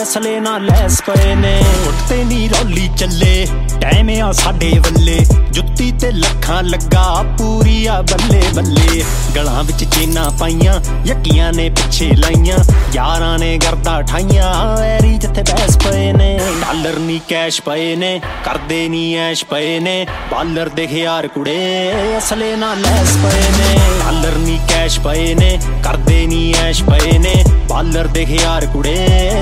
असले नाल लैस पए ने। उत्ते नी रौली चले टाइम आ साडे वल्ले, जुत्ती ते लखां लगा पूरी आ बल्ले बल्ले। गलां विच चेना पाइयां यक्कियां ने पिछे लाइयां, यारां ने गर्दा ठाइयां ऐरी जिथे बहस पए ने। डॉलर नी कैश पए ने करदे नी ऐश पए ने, बालर दे यार कुड़े असले नाल लैस पए ने। डॉलर नी कैश पए ने करदे नी ऐश पए ने, बालर दे यार कुड़े